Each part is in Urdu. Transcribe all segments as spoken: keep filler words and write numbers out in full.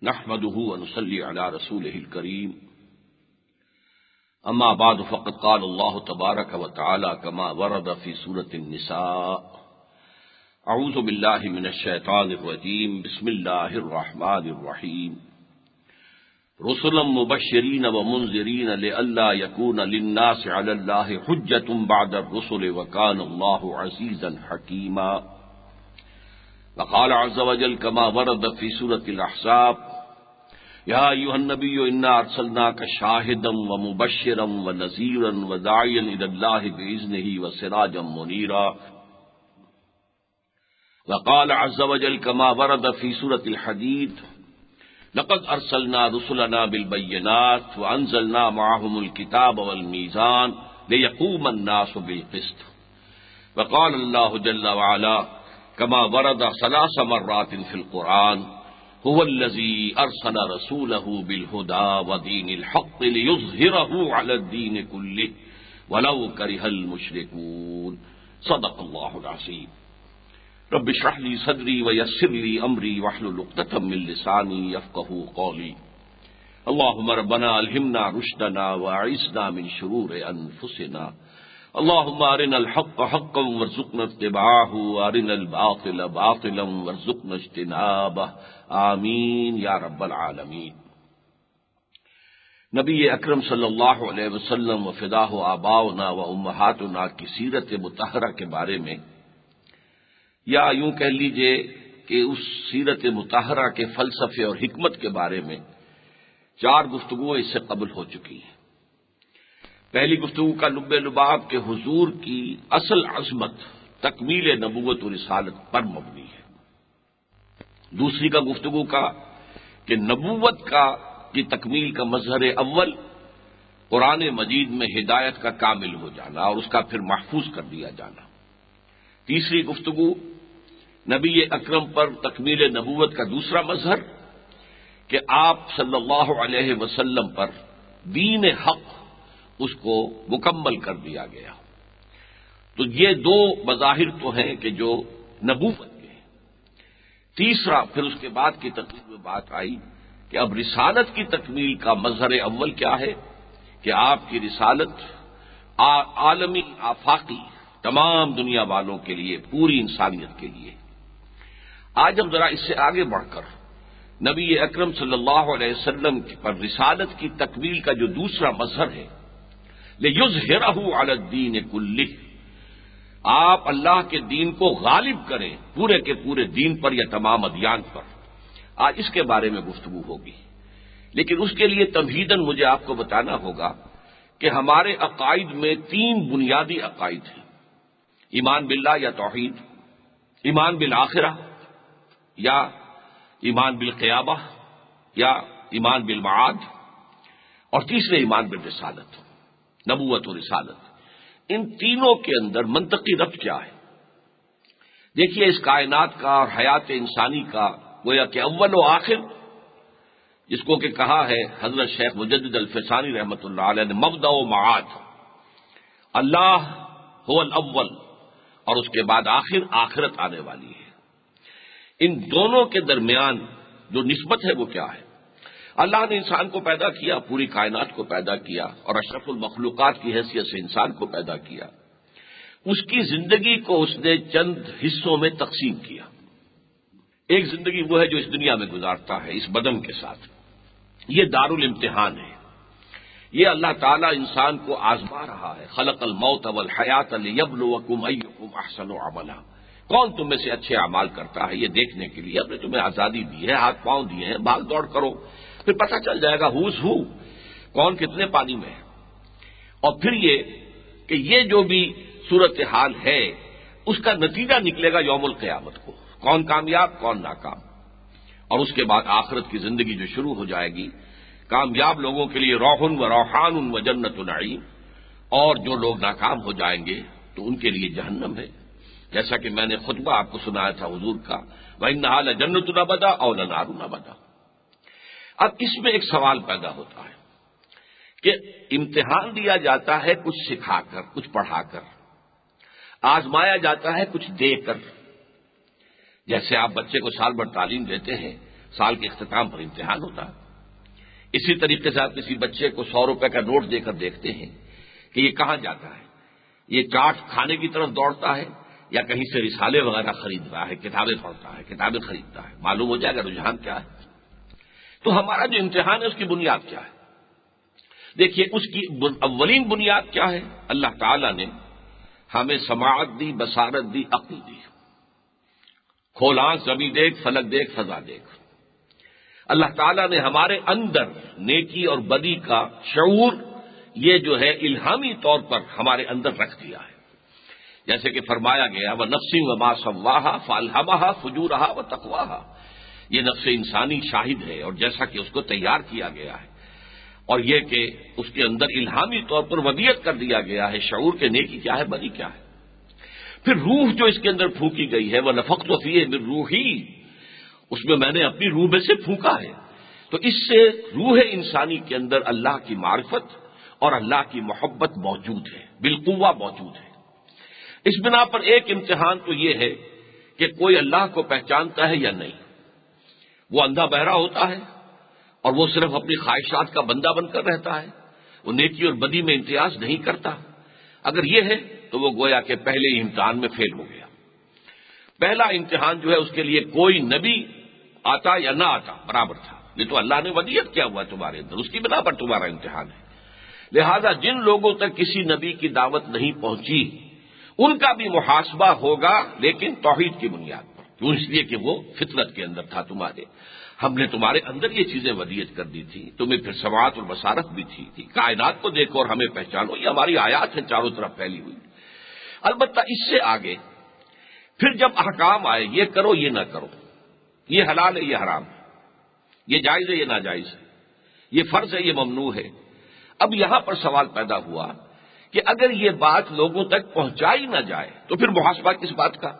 نحمده ونصلي على رسوله الكريم اما بعد فقد قال الله تبارك وتعالى كما ورد في سورة النساء اعوذ بالله من الشيطان الرجيم بسم الله الرحمن الرحيم رسلا مبشرين ومنذرين لئلا يكون للناس على الله حجة بعد الرسل وكان الله عزيزا حكيما وقال عز وجل كما ورد في سورة الأحزاب يا أيها النبي إنا أرسلناك شاهدا ومبشرا ونذيرا وداعيا إلى الله بإذنه وسراجا منيرا وقال عز وجل كما ورد في سورة الحديد لقد أرسلنا رسلنا بالبينات وأنزلنا معهم الكتاب والميزان ليقوم الناس بالقسط وقال الله جل وعلا كما ورد ثلاث مرات في القرآن هو الذي أرسل رسوله بالهدى ودين الحق ليظهره على الدين كله ولو كره المشركون صدق الله العظيم رب اشرح لي صدري ويسر لي أمري واحلل عقدة من لساني يفقهوا قولي اللهم ربنا ألهمنا رشدنا وأعذنا من شرور أنفسنا اللهم أرنا الحق حقا وارزقنا اتباعه وأرنا الباطل باطلا وارزقنا اجتنابه آمین یا رب العالمین۔ نبی اکرم صلی اللہ علیہ وسلم و فداہ آباؤنا و امہاتنا کی سیرت مطہرہ کے بارے میں، یا یوں کہہ لیجئے کہ اس سیرت مطہرہ کے فلسفے اور حکمت کے بارے میں چار گفتگویں اس سے قبل ہو چکی ہیں۔ پہلی گفتگو کا لب لباب کے حضور کی اصل عظمت تکمیل نبوت و رسالت پر مبنی ہے۔ دوسری کا گفتگو کا کہ نبوت کا کی تکمیل کا مظہر اول قرآن مجید میں ہدایت کا کامل ہو جانا اور اس کا پھر محفوظ کر دیا جانا۔ تیسری گفتگو نبی اکرم پر تکمیل نبوت کا دوسرا مظہر کہ آپ صلی اللہ علیہ وسلم پر دین حق اس کو مکمل کر دیا گیا۔ تو یہ دو مظاہر تو ہیں کہ جو نبوت کے ہیں۔ تیسرا پھر اس کے بعد کی تقریر میں بات آئی کہ اب رسالت کی تکمیل کا مظہر اول کیا ہے کہ آپ کی رسالت عالمی آفاقی تمام دنیا والوں کے لیے، پوری انسانیت کے لیے۔ آج ہم ذرا اس سے آگے بڑھ کر نبی اکرم صلی اللہ علیہ وسلم پر رسالت کی تکمیل کا جو دوسرا مظہر ہے لِيُظْهِرَهُ عَلَى الدِّينِ كُلِّهِ، آپ اللہ کے دین کو غالب کریں پورے کے پورے دین پر یا تمام ادیان پر۔ آج اس کے بارے میں گفتگو ہوگی، لیکن اس کے لیے تمہیداً مجھے آپ کو بتانا ہوگا کہ ہمارے عقائد میں تین بنیادی عقائد ہیں: ایمان باللہ یا توحید، ایمان بالآخرہ یا ایمان بالقیامہ یا ایمان بالمعاد، اور تیسرے ایمان بالرسالت، نبوت و رسالت۔ ان تینوں کے اندر منطقی ربط کیا ہے؟ دیکھیے، اس کائنات کا اور حیات انسانی کا گویا کہ اول و آخر، جس کو کہ کہا ہے حضرت شیخ مجدد الفسانی رحمۃ اللہ علیہ نے مبدأ و معاد، اللہ هو الاول اور اس کے بعد آخر آخرت آنے والی ہے۔ ان دونوں کے درمیان جو نسبت ہے وہ کیا ہے؟ اللہ نے انسان کو پیدا کیا، پوری کائنات کو پیدا کیا اور اشرف المخلوقات کی حیثیت سے انسان کو پیدا کیا۔ اس کی زندگی کو اس نے چند حصوں میں تقسیم کیا۔ ایک زندگی وہ ہے جو اس دنیا میں گزارتا ہے اس بدن کے ساتھ، یہ دارالامتحان ہے۔ یہ اللہ تعالیٰ انسان کو آزما رہا ہے۔ خلق الموت والحیات لیبلوکم ایکم احسن عملا، کون تم میں سے اچھے اعمال کرتا ہے یہ دیکھنے کے لیے۔ اب نے تمہیں آزادی دی ہے، ہاتھ پاؤں دیے ہیں، بھاگ دوڑ کرو، پھر پتہ چل جائے گا ہوز ہو، کون کتنے پانی میں ہے۔ اور پھر یہ کہ یہ جو بھی صورتحال ہے اس کا نتیجہ نکلے گا یوم القیامت کو، کون کامیاب کون ناکام۔ اور اس کے بعد آخرت کی زندگی جو شروع ہو جائے گی، کامیاب لوگوں کے لیے روح و روحان و جنت نعیم، اور جو لوگ ناکام ہو جائیں گے تو ان کے لیے جہنم ہے۔ جیسا کہ میں نے خطبہ آپ کو سنایا تھا حضور کا، وَإِنَّهَا لَجَنَّةٌ أَبَدًا أَوْ لَنَارٌ أَبَدًا۔ اب اس میں ایک سوال پیدا ہوتا ہے کہ امتحان دیا جاتا ہے کچھ سکھا کر، کچھ پڑھا کر، آزمایا جاتا ہے کچھ دے کر۔ جیسے آپ بچے کو سال بھر تعلیم دیتے ہیں سال کے اختتام پر امتحان ہوتا ہے۔ اسی طریقے سے آپ کسی بچے کو سو روپے کا نوٹ دے کر دیکھتے ہیں کہ یہ کہاں جاتا ہے، یہ چاٹ کھانے کی طرف دوڑتا ہے یا کہیں سے رسالے وغیرہ خرید رہا ہے، کتابیں پڑھتا ہے، کتابیں خریدتا ہے، معلوم ہو جائے گا رجحان کیا ہے۔ تو ہمارا جو امتحان ہے اس کی بنیاد کیا ہے؟ دیکھیے اس کی اولین بنیاد کیا ہے؟ اللہ تعالیٰ نے ہمیں سماعت دی، بصارت دی، عقل دی۔ کھول آنکھ، زمین دیکھ، فلک دیکھ، فضا دیکھ۔ اللہ تعالیٰ نے ہمارے اندر نیکی اور بدی کا شعور یہ جو ہے الہامی طور پر ہمارے اندر رکھ دیا ہے، جیسے کہ فرمایا گیا وہ نفسی وما سواہا فالہمہا فجورہا و تقواہا، یہ نفس انسانی شاہد ہے اور جیسا کہ اس کو تیار کیا گیا ہے، اور یہ کہ اس کے اندر الہامی طور پر ودیت کر دیا گیا ہے شعور کے نیکی کیا ہے، بدی کیا ہے۔ پھر روح جو اس کے اندر پھونکی گئی ہے وہ نفخت فیہ من روحی، اس میں میں نے اپنی روح میں سے پھونکا ہے، تو اس سے روح انسانی کے اندر اللہ کی معرفت اور اللہ کی محبت موجود ہے، بالقوہ موجود ہے۔ اس بنا پر ایک امتحان تو یہ ہے کہ کوئی اللہ کو پہچانتا ہے یا نہیں، وہ اندھا بہرا ہوتا ہے اور وہ صرف اپنی خواہشات کا بندہ بن کر رہتا ہے، وہ نیکی اور بدی میں امتیاز نہیں کرتا۔ اگر یہ ہے تو وہ گویا کہ پہلے ہی امتحان میں فیل ہو گیا۔ پہلا امتحان جو ہے اس کے لیے کوئی نبی آتا یا نہ آتا برابر تھا، یہ تو اللہ نے ودیت کیا ہوا تمہارے اندر، اس کی بنا پر تمہارا امتحان ہے۔ لہذا جن لوگوں تک کسی نبی کی دعوت نہیں پہنچی ان کا بھی محاسبہ ہوگا، لیکن توحید کی بنیاد پر، کیوں؟ اس لیے کہ وہ فطرت کے اندر تھا تمہارے، ہم نے تمہارے اندر یہ چیزیں ودیت کر دی تھی، تمہیں پھر سماعت اور بصارت بھی تھی تھی کائنات کو دیکھو اور ہمیں پہچانو، یہ ہماری آیات ہیں چاروں طرف پھیلی ہوئی۔ البتہ اس سے آگے پھر جب احکام آئے، یہ کرو یہ نہ کرو، یہ حلال ہے یہ حرام ہے، یہ جائز ہے یہ ناجائز ہے، یہ فرض ہے یہ ممنوع ہے، اب یہاں پر سوال پیدا ہوا کہ اگر یہ بات لوگوں تک پہنچائی نہ جائے تو پھر محاسبہ کس بات کا؟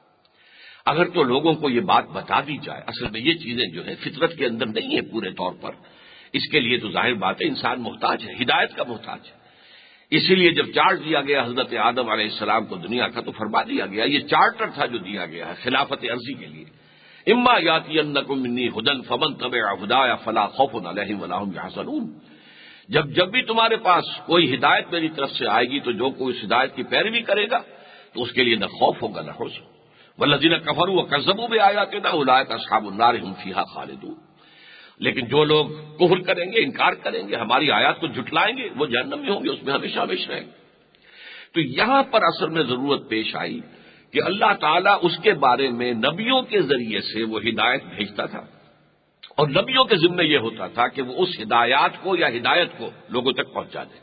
اگر تو لوگوں کو یہ بات بتا دی جائے، اصل میں یہ چیزیں جو ہے فطرت کے اندر نہیں ہے پورے طور پر، اس کے لیے تو ظاہر بات ہے انسان محتاج ہے، ہدایت کا محتاج ہے۔ اسی لیے جب چارج دیا گیا حضرت آدم علیہ السلام کو دنیا کا، تو فرما دیا گیا یہ چارٹر تھا جو دیا گیا ہے خلافت عرضی کے لیے، اما یاتینکم منی ھدی فمن تبع ھدایا فلا خوف علیہم ولا ھم یحزنون، جب جب بھی تمہارے پاس کوئی ہدایت میری طرف سے آئے گی تو جو کوئی اس ہدایت کی پیروی کرے گا تو اس کے لیے نہ خوف ہوگا نہ حزن، والذین کفروا وکذبوا بآیاتنا اولئک اصحاب النار هم فیہا خالدون، لیکن جو لوگ کفر کریں گے، انکار کریں گے، ہماری آیات کو جھٹلائیں گے، وہ جہنم میں ہوں گے، اس میں ہمیشہ ہمیشہ رہیں گے۔ تو یہاں پر اصل میں ضرورت پیش آئی کہ اللہ تعالیٰ اس کے بارے میں نبیوں کے ذریعے سے وہ ہدایت بھیجتا تھا، اور نبیوں کے ذمہ یہ ہوتا تھا کہ وہ اس ہدایات کو یا ہدایت کو لوگوں تک پہنچا دیں،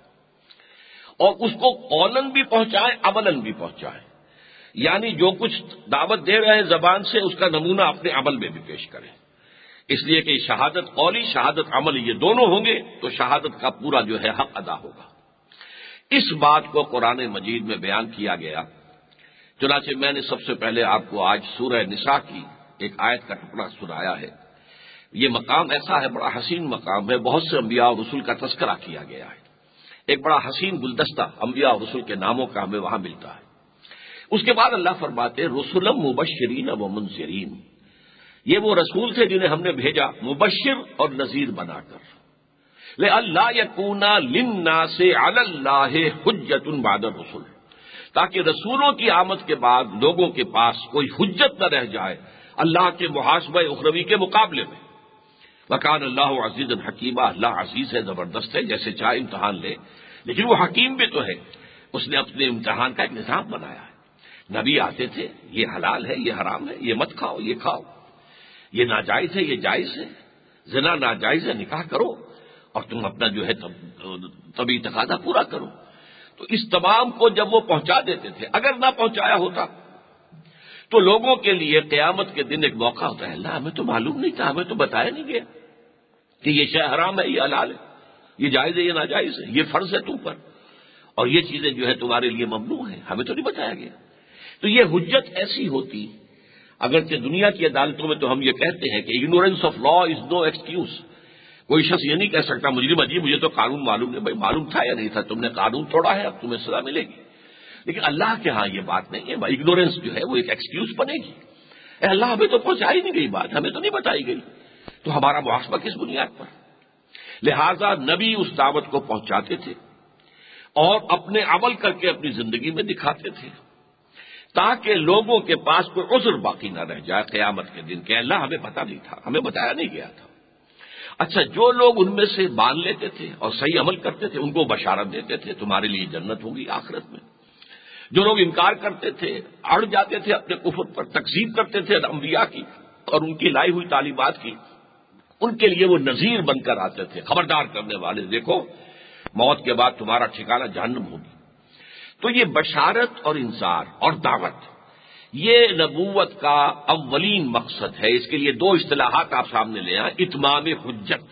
اور اس کو قولاً بھی پہنچائیں، عملاً بھی پہنچائیں، یعنی جو کچھ دعوت دے رہے ہیں زبان سے اس کا نمونہ اپنے عمل میں بھی پیش کریں، اس لیے کہ شہادت قولی شہادت عمل یہ دونوں ہوں گے تو شہادت کا پورا جو ہے حق ادا ہوگا۔ اس بات کو قرآن مجید میں بیان کیا گیا، چنانچہ میں نے سب سے پہلے آپ کو آج سورہ نساء کی ایک آیت کا ٹکڑا سنایا ہے۔ یہ مقام ایسا ہے، بڑا حسین مقام ہے، بہت سے انبیاء اور رسول کا تذکرہ کیا گیا ہے، ایک بڑا حسین گلدستہ انبیاء اور رسول کے ناموں کا ہمیں وہاں ملتا ہے۔ اس کے بعد اللہ فرماتے ہیں رسلا مبشرین و منذرین، یہ وہ رسول تھے جنہیں ہم نے بھیجا مبشر اور نذیر بنا کر، لئلا یکون للناس علی اللہ حجۃ بعد الرسل، تاکہ رسولوں کی آمد کے بعد لوگوں کے پاس کوئی حجت نہ رہ جائے اللہ کے محاسبہ اخروی کے مقابلے میں۔ وکان اللہ عزیز حکیمہ، اللہ عزیز ہے، زبردست ہے، جیسے چاہے امتحان لے، لیکن وہ حکیم بھی تو ہے، اس نے اپنے امتحان کا ایک نظام بنایا ہے۔ نبی آتے تھے، یہ حلال ہے یہ حرام ہے، یہ مت کھاؤ یہ کھاؤ، یہ ناجائز ہے یہ جائز ہے، زنا ناجائز ہے نکاح کرو اور تم اپنا جو ہے طبی تقاضا پورا کرو۔ تو اس تمام کو جب وہ پہنچا دیتے تھے، اگر نہ پہنچایا ہوتا تو لوگوں کے لیے قیامت کے دن ایک موقع ہوتا ہے، اللہ ہمیں تو معلوم نہیں تھا، ہمیں تو بتایا نہیں گیا کہ یہ شے حرام ہے یہ حلال ہے، یہ جائز ہے یہ ناجائز ہے، یہ فرض ہے تم پر، اور یہ چیزیں جو ہے تمہارے لیے ممنوع ہیں، ہمیں تو نہیں بتایا گیا۔ تو یہ حجت ایسی ہوتی، اگرچہ دنیا کی عدالتوں میں تو ہم یہ کہتے ہیں کہ ignorance of law is no excuse, کوئی شخص یہ نہیں کہہ سکتا مجرم اجی مجھے تو قانون معلوم نہیں، بھائی معلوم تھا یا نہیں تھا، تم نے قانون توڑا ہے اب تمہیں سزا ملے گی، لیکن اللہ کے ہاں یہ بات نہیں ہے، اگنورینس جو ہے وہ ایک ایکسکیوز بنے گی، اے اللہ ہمیں تو پہنچائی نہیں گئی بات، ہمیں تو نہیں بتائی گئی، تو ہمارا محاسبہ کس بنیاد پر؟ لہذا نبی اس دعوت کو پہنچاتے تھے اور اپنے عمل کر کے اپنی زندگی میں دکھاتے تھے تاکہ لوگوں کے پاس کوئی عذر باقی نہ رہ جائے قیامت کے دن کہ اللہ ہمیں پتہ نہیں تھا، ہمیں بتایا نہیں گیا تھا۔ اچھا، جو لوگ ان میں سے مان لیتے تھے اور صحیح عمل کرتے تھے ان کو بشارت دیتے تھے تمہارے لیے جنت ہوگی آخرت میں۔ جو لوگ انکار کرتے تھے، اڑ جاتے تھے اپنے کفر پر، تکذیب کرتے تھے انبیاء کی اور ان کی لائی ہوئی تعلیمات کی، ان کے لیے وہ نذیر بن کر آتے تھے، خبردار کرنے والے، دیکھو موت کے بعد تمہارا ٹھکانہ جہنم ہوگی۔ تو یہ بشارت اور انذار اور دعوت، یہ نبوت کا اولین مقصد ہے۔ اس کے لیے دو اصطلاحات آپ سامنے لے آئیں۔ اتمام حجت،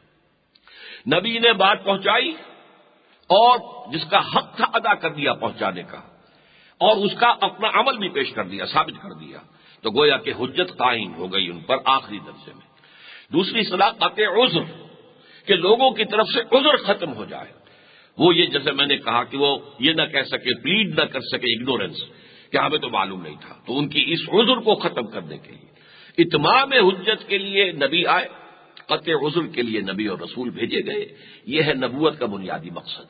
نبی نے بات پہنچائی اور جس کا حق تھا ادا کر دیا پہنچانے کا، اور اس کا اپنا عمل بھی پیش کر دیا، ثابت کر دیا، تو گویا کہ حجت قائم ہو گئی ان پر آخری درجے میں۔ دوسری اصطلاح قطع عذر، کہ لوگوں کی طرف سے عذر ختم ہو جائے، وہ یہ جیسے میں نے کہا کہ وہ یہ نہ کہہ سکے، پلیڈ نہ کر سکے اگنورینس کہ ہمیں تو معلوم نہیں تھا، تو ان کی اس عذر کو ختم کرنے کے لیے اتمام حجت کے لیے نبی آئے، قطع عذر کے لیے نبی اور رسول بھیجے گئے۔ یہ ہے نبوت کا بنیادی مقصد۔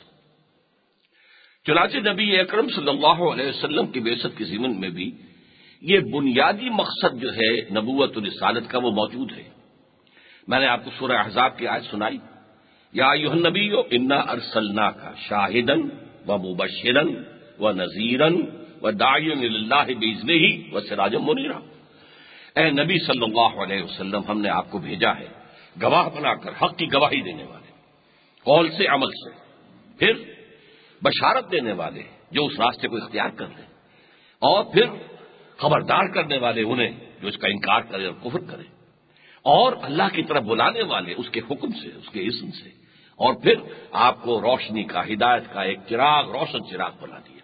چنانچہ نبی اکرم صلی اللہ علیہ وسلم کی بعثت کے ضمن میں بھی یہ بنیادی مقصد جو ہے نبوت و رسالت کا وہ موجود ہے۔ میں نے آپ کو سورہ احزاب کی آیت سنائی، یا ایھا النبی انا ارسلناک شاہدا و مبشرا و نذیرا و داعیا الی اللہ باذنہ و سراجا منیرا۔ اے نبی صلی اللہ علیہ وسلم، ہم نے آپ کو بھیجا ہے گواہ بنا کر، حق کی گواہی دینے والے، قول سے عمل سے، پھر بشارت دینے والے جو اس راستے کو اختیار کر لیں، اور پھر خبردار کرنے والے انہیں جو اس کا انکار کرے اور کفر کرے، اور اللہ کی طرف بلانے والے اس کے حکم سے، اس کے اذن سے، اور پھر آپ کو روشنی کا، ہدایت کا ایک چراغ، روشن چراغ بنا دیا۔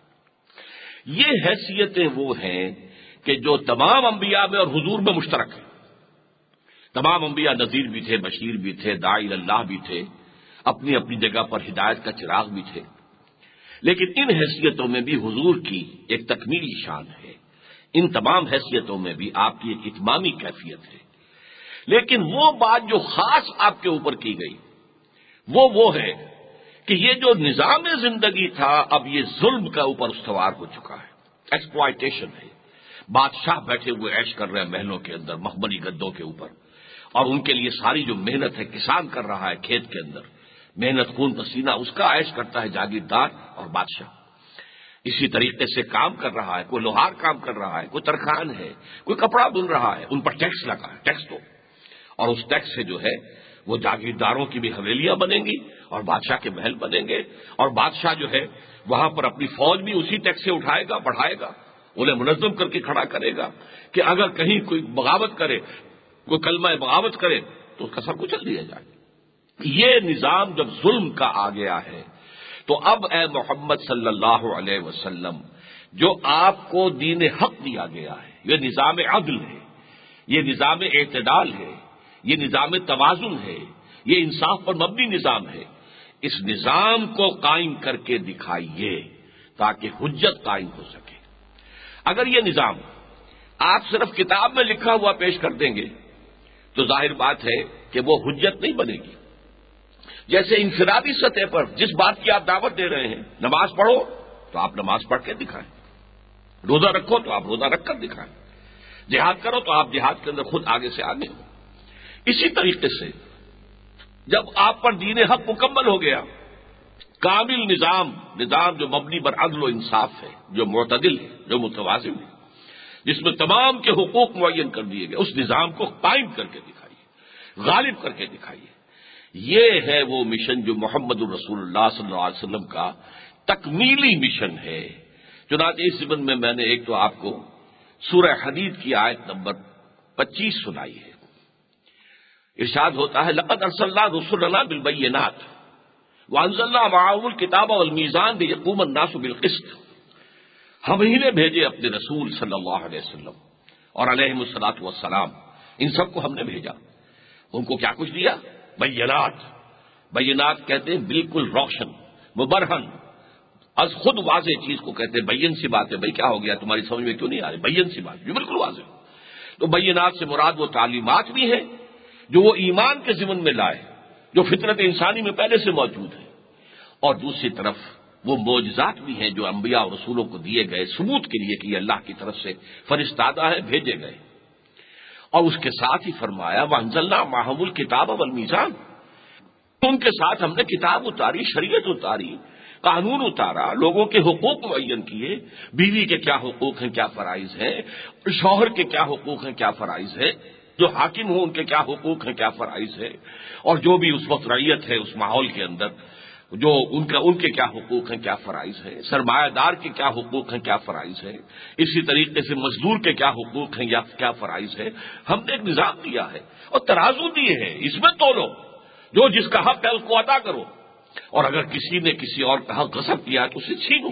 یہ حیثیتیں وہ ہیں کہ جو تمام انبیاء میں اور حضور میں مشترک ہیں۔ تمام انبیاء نذیر بھی تھے، بشیر بھی تھے، داعی اللہ بھی تھے، اپنی اپنی جگہ پر ہدایت کا چراغ بھی تھے، لیکن ان حیثیتوں میں بھی حضور کی ایک تکمیلی شان ہے، ان تمام حیثیتوں میں بھی آپ کی ایک اتمامی کیفیت ہے۔ لیکن وہ بات جو خاص آپ کے اوپر کی گئی وہ وہ ہے کہ یہ جو نظام زندگی تھا اب یہ ظلم کا اوپر استوار ہو چکا ہے، ایکسپلائٹیشن ہے۔ بادشاہ بیٹھے ہوئے عیش کر رہے ہیں محلوں کے اندر، مخملی گدوں کے اوپر، اور ان کے لیے ساری جو محنت ہے کسان کر رہا ہے کھیت کے اندر، محنت خون پسینہ، اس کا عیش کرتا ہے جاگیردار اور بادشاہ۔ اسی طریقے سے کام کر رہا ہے، کوئی لوہار کام کر رہا ہے، کوئی ترخان ہے، کوئی کپڑا بن رہا ہے، ان پر ٹیکس لگا ہے، ٹیکس دو، اور اس ٹیکس سے جو ہے وہ جاگیرداروں کی بھی حویلیاں بنیں گی اور بادشاہ کے محل بنیں گے، اور بادشاہ جو ہے وہاں پر اپنی فوج بھی اسی ٹیکس سے اٹھائے گا، بڑھائے گا، انہیں منظم کر کے کھڑا کرے گا کہ اگر کہیں کوئی بغاوت کرے، کوئی کلمہ بغاوت کرے تو اس کا سب کچل دیا جائے۔ یہ نظام جب ظلم کا آ گیا ہے تو اب اے محمد صلی اللہ علیہ وسلم، جو آپ کو دین حق دیا گیا ہے، یہ نظام عدل ہے، یہ نظام اعتدال ہے، یہ نظام توازن ہے، یہ انصاف پر مبنی نظام ہے، اس نظام کو قائم کر کے دکھائیے تاکہ حجت قائم ہو سکے۔ اگر یہ نظام آپ صرف کتاب میں لکھا ہوا پیش کر دیں گے تو ظاہر بات ہے کہ وہ حجت نہیں بنے گی۔ جیسے انفرادی سطح پر جس بات کی آپ دعوت دے رہے ہیں، نماز پڑھو تو آپ نماز پڑھ کے دکھائیں، روزہ رکھو تو آپ روزہ رکھ کر دکھائیں، جہاد کرو تو آپ جہاد کے اندر خود آگے سے آگے ہو۔ اسی طریقے سے جب آپ پر دین حق مکمل ہو گیا، کامل نظام، نظام جو مبنی بر عدل و انصاف ہے، جو معتدل ہے، جو متوازن ہے، جس میں تمام کے حقوق معین کر دیے گئے، اس نظام کو قائم کر کے دکھائیے، غالب کر کے دکھائیے۔ یہ ہے وہ مشن جو محمد الرسول اللہ صلی اللہ علیہ وسلم کا تکمیلی مشن ہے۔ چنانچہ اس ضمن میں میں نے ایک تو آپ کو سورہ حدید کی آیت نمبر پچیس سنائی ہے۔ ارشاد ہوتا ہے، لقد ارسلنا رسلنا بالبینات وانزلنا معهم الکتاب والمیزان لیقوم الناس بالقسط۔ ہم ہی نے بھیجے اپنے رسول صلی اللہ علیہ وسلم اور علیہم الصلاۃ والسلام، ان سب کو ہم نے بھیجا۔ ان کو کیا کچھ دیا؟ بینات۔ بینات کہتے ہیں بالکل روشن، مبرہن، از خود واضح چیز کو کہتے ہیں، بین سی بات ہے، بھائی کیا ہو گیا تمہاری سمجھ میں کیوں نہیں آ رہی، بین سی بات، یہ بالکل واضح۔ تو بینات سے مراد وہ تعلیمات بھی ہیں جو وہ ایمان کے ضمن میں لائے، جو فطرت انسانی میں پہلے سے موجود ہے، اور دوسری طرف وہ معجزات بھی ہیں جو انبیاء اور رسولوں کو دیے گئے ثبوت کے لیے کہ یہ اللہ کی طرف سے فرستادہ ہے، بھیجے گئے۔ اور اس کے ساتھ ہی فرمایا وَأَنزَلْنَا مَعَهُمُ الْكِتَابَ وَالْمِيزَانَ، ان کے ساتھ ہم نے کتاب اتاری، شریعت اتاری، قانون اتارا، لوگوں کے حقوق معین کیے، بیوی کے کیا حقوق ہیں، کیا فرائض ہیں، شوہر کے کیا حقوق ہیں، کیا فرائض ہیں، جو حاکم ہوں ان کے کیا حقوق ہیں، کیا فرائض ہیں، اور جو بھی اس وقت رعیت ہے اس ماحول کے اندر جو ان کا ان کے کیا حقوق ہیں، کیا فرائض ہیں، سرمایہ دار کے کیا حقوق ہیں، کیا فرائض ہیں، اسی طریقے سے مزدور کے کیا حقوق ہیں یا کیا فرائض ہیں۔ ہم نے ایک نظام دیا ہے اور ترازو دیے ہیں، اس میں تولو، جو جس کا حق ہے اس کو ادا کرو، اور اگر کسی نے کسی اور کا حق غصب کیا تو اسے چھینو۔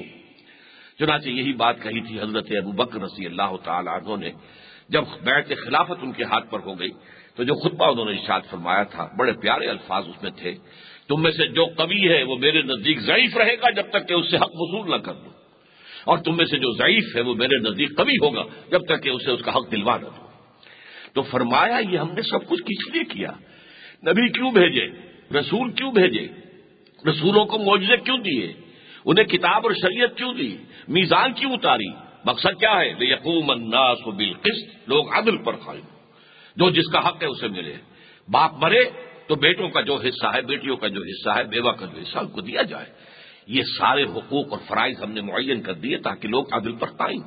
چنانچہ یہی بات کہی تھی حضرت ابو بکر رضی اللہ تعالی عنہ نے جب بیعت خلافت ان کے ہاتھ پر ہو گئی، تو جو خطبہ انہوں نے ارشاد فرمایا تھا، بڑے پیارے الفاظ اس میں تھے، تم میں سے جو قوی ہے وہ میرے نزدیک ضعیف رہے گا جب تک کہ اس سے حق وصول نہ کر دو، اور تم میں سے جو ضعیف ہے وہ میرے نزدیک قوی ہوگا جب تک کہ اسے اس کا حق دلوا نہ دو۔ تو فرمایا یہ ہم نے سب کچھ کس لیے کیا؟ نبی کیوں بھیجے، رسول کیوں بھیجے، رسولوں کو معجزے کیوں دیے، انہیں کتاب اور شریعت کیوں دی، میزان کیوں اتاری، مقصد کیا ہے؟ لِيَقُومَ النَّاسُ بِالْقِسْطِ، لوگ عدل پر قائم، جو جس کا حق ہے اسے ملے۔ باپ مرے تو بیٹوں کا جو حصہ ہے، بیٹیوں کا جو حصہ ہے، بیوہ کا جو حصہ ان کو دیا جائے۔ یہ سارے حقوق اور فرائض ہم نے معین کر دیے تاکہ لوگ عدل پر قائم۔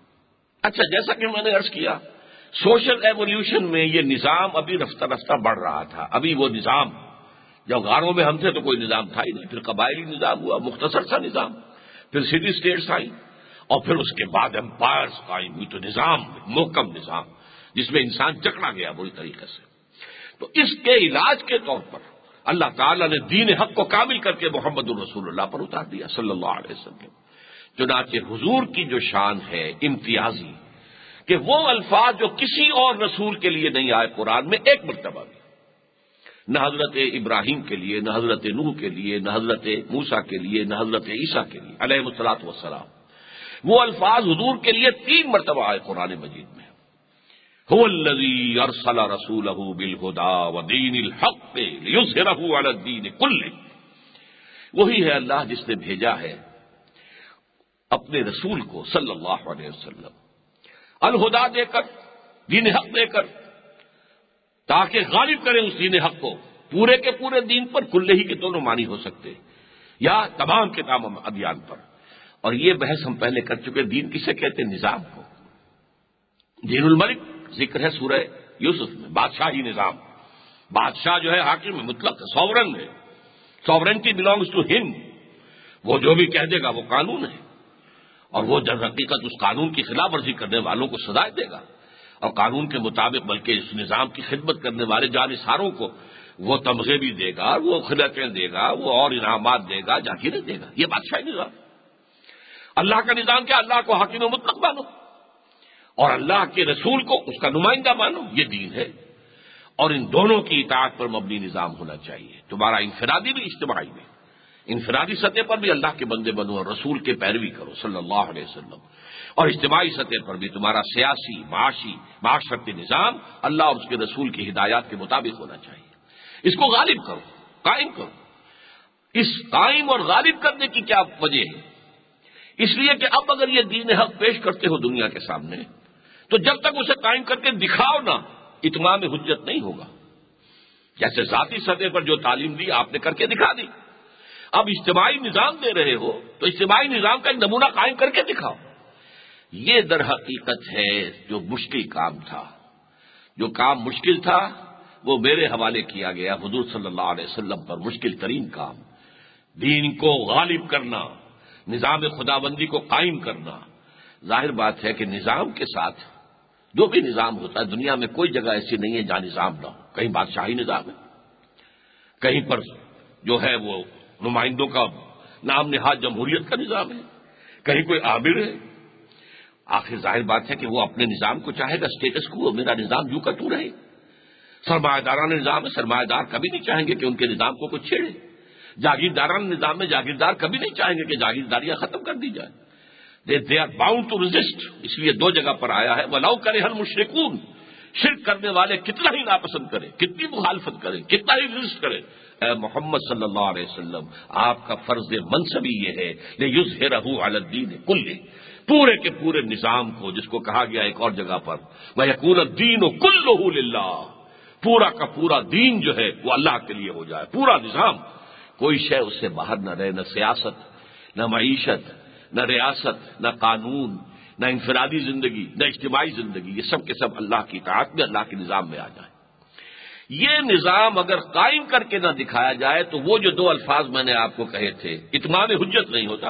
اچھا، جیسا کہ میں نے عرض کیا، سوشل ایولیوشن میں یہ نظام ابھی رفتہ رفتہ بڑھ رہا تھا۔ ابھی وہ نظام، جب غاروں میں ہم تھے تو کوئی نظام تھا ہی نہیں، پھر قبائلی نظام ہوا، مختصر سا نظام، پھر سٹی اسٹیٹس آئی، اور پھر اس کے بعد امپائرز قائم ہوئی، تو نظام، محکم نظام جس میں انسان جکڑا گیا بری طریقے سے۔ تو اس کے علاج کے طور پر اللہ تعالیٰ نے دین حق کو کامل کر کے محمد الرسول اللہ پر اتار دیا صلی اللہ علیہ وسلم۔ چنانچہ حضور کی جو شان ہے امتیازی، کہ وہ الفاظ جو کسی اور رسول کے لیے نہیں آئے قرآن میں ایک مرتبہ بھی، نہ حضرت ابراہیم کے لیے، نہ حضرت نوح کے لیے، نہ حضرت موسیٰ کے لیے، نہ حضرت عیسیٰ کے لیے علیہ الصلوۃ والسلام، وہ الفاظ حضور کے لیے تین مرتبہ آئے قرآن مجید میں۔ هو الذی ارسل رسولہ بالہدی ودین الحق لیظہرہ علی الدین کلہ، وہی ہے اللہ جس نے بھیجا ہے اپنے رسول کو صلی اللہ علیہ وسلم الہدا دے کر، دین حق دے کر، تاکہ غالب کریں اس دین حق کو پورے کے پورے دین پر، کلے ہی کے دونوں معنی ہو سکتے یا تمام کے تمام ادیان پر۔ اور یہ بحث ہم پہلے کر چکے، دین کسے کہتے ہیں؟ نظام کو۔ دین الملک ذکر ہے سورہ یوسف میں، بادشاہی نظام، بادشاہ جو ہے حاکم مطلق ہے، سوورن ہے، سوورنٹی بلانگس ٹو ہم، وہ جو بھی کہہ دے گا وہ قانون ہے، اور وہ در حقیقت اس قانون کی خلاف ورزی کرنے والوں کو سزا دے گا، اور قانون کے مطابق بلکہ اس نظام کی خدمت کرنے والے جانثاروں کو وہ تمغے بھی دے گا، وہ خلعتیں دے گا، وہ اور انعامات دے گا، جاگیریں دے گا۔ یہ بادشاہی نظام۔ اللہ کا نظام کیا؟ اللہ کو حاکم و مطلق مانو، اور اللہ کے رسول کو اس کا نمائندہ مانو، یہ دین ہے۔ اور ان دونوں کی اطاعت پر مبنی نظام ہونا چاہیے، تمہارا انفرادی بھی اجتماعی بھی۔ انفرادی سطح پر بھی اللہ کے بندے بنو اور رسول کے پیروی کرو صلی اللہ علیہ وسلم، اور اجتماعی سطح پر بھی تمہارا سیاسی، معاشی، معاشرتی نظام اللہ اور اس کے رسول کی ہدایات کے مطابق ہونا چاہیے۔ اس کو غالب کرو، قائم کرو۔ اس قائم اور غالب کرنے کی کیا وجہ ہے؟ اس لیے کہ اب اگر یہ دین حق پیش کرتے ہو دنیا کے سامنے، تو جب تک اسے قائم کر کے دکھاؤ نہ، اتمام حجت نہیں ہوگا۔ جیسے ذاتی سطح پر جو تعلیم دی آپ نے کر کے دکھا دی، اب اجتماعی نظام دے رہے ہو تو اجتماعی نظام کا ایک نمونہ قائم کر کے دکھاؤ۔ یہ در حقیقت ہے جو مشکل کام تھا۔ جو کام مشکل تھا وہ میرے حوالے کیا گیا حضور صلی اللہ علیہ وسلم پر، مشکل ترین کام، دین کو غالب کرنا، نظام خداوندی کو قائم کرنا۔ ظاہر بات ہے کہ نظام کے ساتھ جو بھی نظام ہوتا ہے دنیا میں کوئی جگہ ایسی نہیں ہے جہاں نظام نہ ہو۔ کہیں بادشاہی نظام ہے، کہیں پر جو ہے وہ نمائندوں کا نام نہاد جمہوریت کا نظام ہے، کہیں کوئی عامر ہے۔ آخر ظاہر بات ہے کہ وہ اپنے نظام کو چاہے گا سٹیٹس کو، میرا نظام یوں کا تو رہے۔ سرمایہ دارانہ نظام ہے، سرمایہ دار کبھی نہیں چاہیں گے کہ ان کے نظام کو کچھ چھیڑے۔ جاگیردارانہ نظام میں جاگیردار کبھی نہیں چاہیں گے کہ جاگیرداریاں ختم کر دی جائیں۔ They they are bound to resist, اس لیے دو جگہ پر آیا ہے وَلَوْ كَرِهَ الْمُشْرِكُونَ، شرک کرنے والے کتنا ہی ناپسند کریں، کتنی مخالفت کریں، کتنا ہی رزق کریں، اے محمد صلی اللہ علیہ وسلم آپ کا فرض منصبی یہ ہے لیظہرہ علی الدین کلہ، پورے کے پورے نظام کو، جس کو کہا گیا ایک اور جگہ پر وَيَكُونَ الدِّينُ كُلُّهُ لِلَّهِ، پورا کا پورا دین جو ہے وہ اللہ کے لیے ہو جائے، پورا نظام، کوئی شے اس سے باہر نہ رہے، نہ سیاست، نہ معیشت، نہ ریاست، نہ قانون، نہ انفرادی زندگی، نہ اجتماعی زندگی، یہ سب کے سب اللہ کی اطاعت میں، اللہ کے نظام میں آ جائیں۔ یہ نظام اگر قائم کر کے نہ دکھایا جائے تو وہ جو دو الفاظ میں نے آپ کو کہے تھے، اتمام حجت نہیں ہوتا۔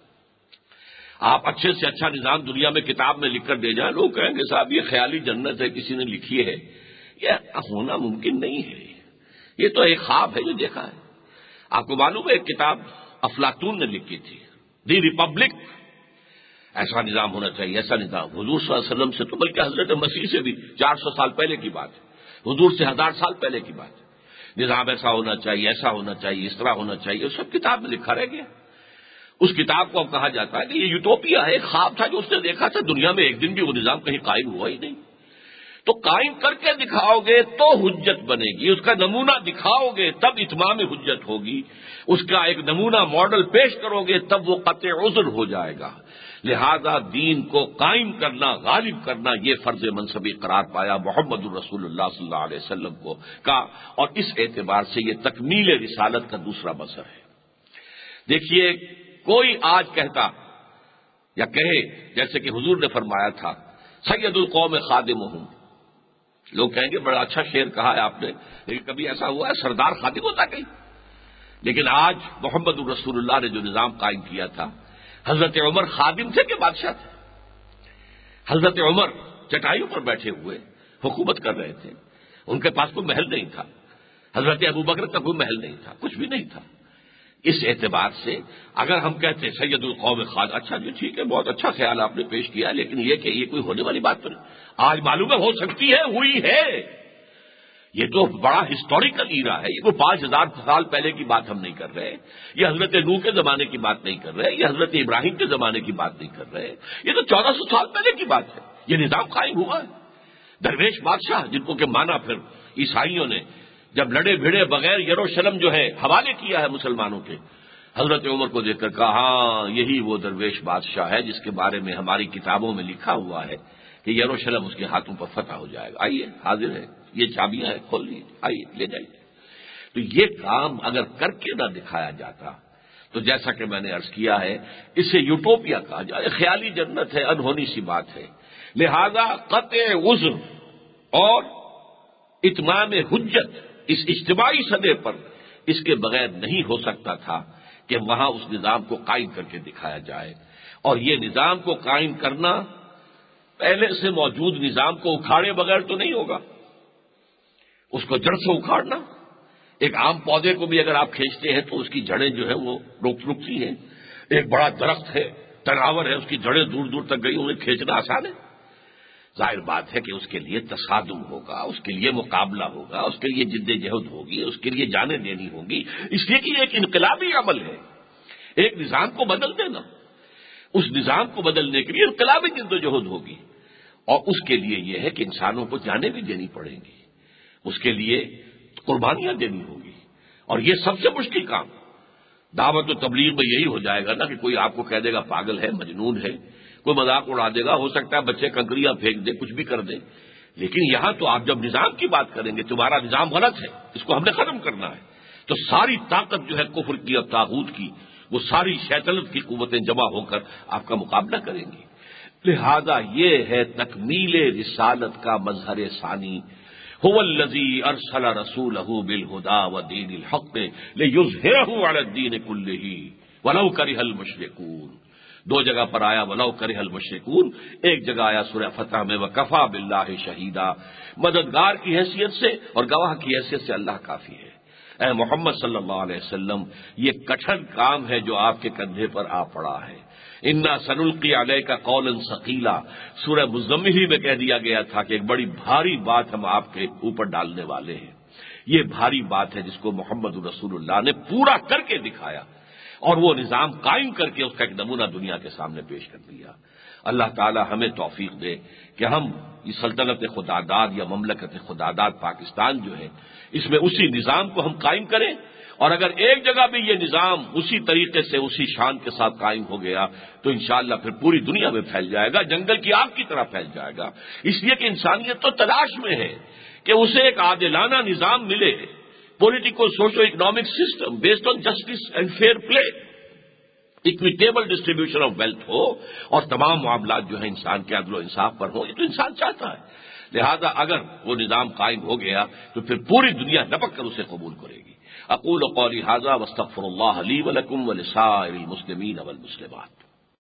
آپ اچھے سے اچھا نظام دنیا میں کتاب میں لکھ کر دے جائیں، لوگ کہیں گے صاحب یہ خیالی جنت ہے، کسی نے لکھی ہے، یہ ہونا ممکن نہیں ہے، یہ تو ایک خواب ہے جو دیکھا ہے۔ آپ کو معلوم ہے ایک کتاب افلاطون نے لکھی تھی، دی ریپبلک، ایسا نظام ہونا چاہیے، ایسا نظام، حضور صلی اللہ علیہ وسلم سے تو بلکہ حضرت مسیح سے بھی چار سو سال پہلے کی بات ہے، حضور سے ہزار سال پہلے کی بات ہے، نظام ایسا ہونا چاہیے، ایسا ہونا چاہیے، اس طرح ہونا چاہیے، سب کتاب میں لکھا رہ گیا۔ اس کتاب کو اب کہا جاتا ہے کہ یہ یوٹوپیا ہے، ایک خواب تھا جو اس نے دیکھا تھا، دنیا میں ایک دن بھی وہ نظام کہیں قائم ہوا ہی نہیں۔ تو قائم کر کے دکھاؤ گے تو حجت بنے گی، اس کا نمونہ دکھاؤ گے تب اتمام حجت ہوگی، اس کا ایک نمونہ ماڈل پیش کرو گے تب وہ قطع عذر ہو جائے گا۔ لہذا دین کو قائم کرنا، غالب کرنا، یہ فرض منصبی قرار پایا محمد الرسول اللہ صلی اللہ علیہ وسلم کو کا، اور اس اعتبار سے یہ تکمیل رسالت کا دوسرا مظہر ہے۔ دیکھیے کوئی آج کہتا یا کہے جیسے کہ حضور نے فرمایا تھا سید القوم خادمہم، لوگ کہیں گے بڑا اچھا شعر کہا ہے آپ نے، لیکن کبھی ایسا ہوا ہے سردار خادم ہوتا کہیں؟ لیکن آج محمد الرسول اللہ نے جو نظام قائم کیا تھا، حضرت عمر خادم تھے کہ بادشاہ تھے؟ حضرت عمر چٹائیوں پر بیٹھے ہوئے حکومت کر رہے تھے، ان کے پاس کوئی محل نہیں تھا، حضرت ابو بکر کا کوئی محل نہیں تھا، کچھ بھی نہیں تھا۔ اس اعتبار سے اگر ہم کہتے ہیں سید القوم خاد، اچھا جی ٹھیک ہے، بہت اچھا خیال آپ نے پیش کیا، لیکن یہ کہ یہ کوئی ہونے والی بات تو نہیں، آج معلوم ہے ہو سکتی ہے، ہوئی ہے، یہ تو بڑا ہسٹوریکل ایرا ہے، یہ کوئی پانچ ہزار سال پہلے کی بات ہم نہیں کر رہے، یہ حضرت نوح کے زمانے کی بات نہیں کر رہے، یہ حضرت ابراہیم کے زمانے کی بات نہیں کر رہے، یہ تو چودہ سو سال پہلے کی بات ہے، یہ نظام قائم ہوا ہے۔ درویش بادشاہ جن کو کہ مانا پھر عیسائیوں نے جب لڑے بھیڑے بغیر یروشلم جو ہے حوالے کیا ہے مسلمانوں کے، حضرت عمر کو دیکھ کر کہا ہاں یہی وہ درویش بادشاہ ہے جس کے بارے میں ہماری کتابوں میں لکھا ہوا ہے کہ یروشلم اس کے ہاتھوں پر فتح ہو جائے گا، آئیے حاضر ہے، یہ چابیاں ہیں، کھول لیجیے، آئیے لے جائیے۔ تو یہ کام اگر کر کے نہ دکھایا جاتا تو جیسا کہ میں نے عرض کیا ہے اسے یوٹوپیا کہا جائے، خیالی جنت ہے، انہونی سی بات ہے۔ لہذا قطع عذر اور اتمام حجت اس اجتماعی سطح پر اس کے بغیر نہیں ہو سکتا تھا کہ وہاں اس نظام کو قائم کر کے دکھایا جائے، اور یہ نظام کو قائم کرنا پہلے سے موجود نظام کو اکھاڑے بغیر تو نہیں ہوگا، اس کو جڑ سے اکھاڑنا۔ ایک عام پودے کو بھی اگر آپ کھینچتے ہیں تو اس کی جڑیں جو ہے وہ رک رکتی ہیں، ایک بڑا درخت ہے، تناور ہے، اس کی جڑیں دور دور تک گئی، انہیں کھینچنا آسان ہے؟ ظاہر بات ہے کہ اس کے لیے تصادم ہوگا، اس کے لیے مقابلہ ہوگا، اس کے لیے جد جہد ہوگی، اس کے لیے جانیں دینی ہوگی، اس لیے کہ یہ ایک انقلابی عمل ہے، ایک نظام کو بدل دینا، اس نظام کو بدلنے کے لیے انقلابی جد و جہد ہوگی، اور اس کے لیے یہ ہے کہ انسانوں کو جانیں بھی دینی پڑیں گی، اس کے لیے قربانیاں دینی ہوگی، اور یہ سب سے مشکل کام دعوت و تبلیغ میں یہی ہو جائے گا نا کہ کوئی آپ کو کہہ دے گا پاگل ہے، مجنون ہے، کوئی مذاق اڑا دے گا، ہو سکتا ہے بچے کنکریاں پھینک دے، کچھ بھی کر دے، لیکن یہاں تو آپ جب نظام کی بات کریں گے تمہارا نظام غلط ہے، اس کو ہم نے ختم کرنا ہے، تو ساری طاقت جو ہے کفر کی اور طاغوت کی، وہ ساری شیطنت کی قوتیں جمع ہو کر آپ کا مقابلہ کریں گی۔ لہذا یہ ہے تکمیل رسالت کا مظہر ثانی، هو الذی ارسل رسولہ بالہدی ودین الحق لیظہرہ علی الدین کلہ ولو کرہ المشرکون۔ دو جگہ پر آیا ولو کرہ المشرکون، ایک جگہ آیا سورہ فتح میں وکفی باللہ شہیدا، مددگار کی حیثیت سے اور گواہ کی حیثیت سے اللہ کافی ہے۔ اے محمد صلی اللہ علیہ وسلم، یہ کٹھن کام ہے جو آپ کے کندھے پر آ پڑا ہے۔ انا سنلقی علیک قولا ثقیلا، سورہ مزمل میں کہہ دیا گیا تھا کہ ایک بڑی بھاری بات ہم آپ کے اوپر ڈالنے والے ہیں۔ یہ بھاری بات ہے جس کو محمد رسول اللہ نے پورا کر کے دکھایا، اور وہ نظام قائم کر کے اس کا ایک نمونہ دنیا کے سامنے پیش کر دیا۔ اللہ تعالی ہمیں توفیق دے کہ ہم یہ سلطنت خداداد یا مملکت خداداد پاکستان جو ہے اس میں اسی نظام کو ہم قائم کریں، اور اگر ایک جگہ بھی یہ نظام اسی طریقے سے اسی شان کے ساتھ قائم ہو گیا تو انشاءاللہ پھر پوری دنیا میں پھیل جائے گا، جنگل کی آگ کی طرح پھیل جائے گا۔ اس لیے کہ انسانیت تو تلاش میں ہے کہ اسے ایک عادلانہ نظام ملے، political socio economic system based on justice and fair play, equitable distribution of wealth ہو، اور تمام معاملات جو ہیں انسان کے عدل و انصاف پر ہوں۔ یہ تو انسان چاہتا ہے، لہذا اگر وہ نظام قائم ہو گیا تو پھر پوری دنیا لپک کر اسے قبول کرے گی۔ اقول قولی ھذا واستغفر اللہ لی ولکم ولسائر المسلمین والمسلمات۔